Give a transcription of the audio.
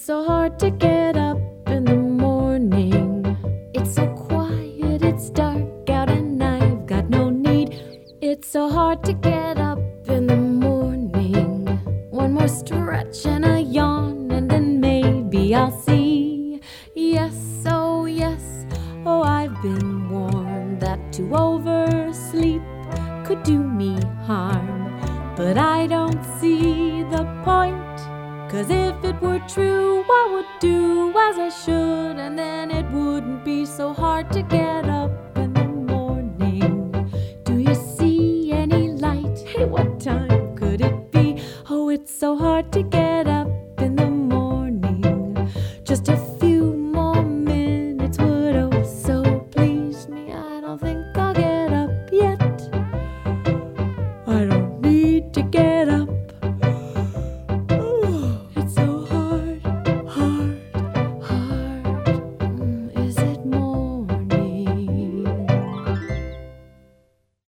so hard to get up in the morning. It's so quiet, it's dark out and I've got no need. It's so hard to get up in the morning. One more stretch and a yawn and then maybe I'll see. Yes, oh I've been warned that to oversleep could do me harm. But I don't see the point, 'cause if it were true, I would do as I should, and then it wouldn't be so hard to get up.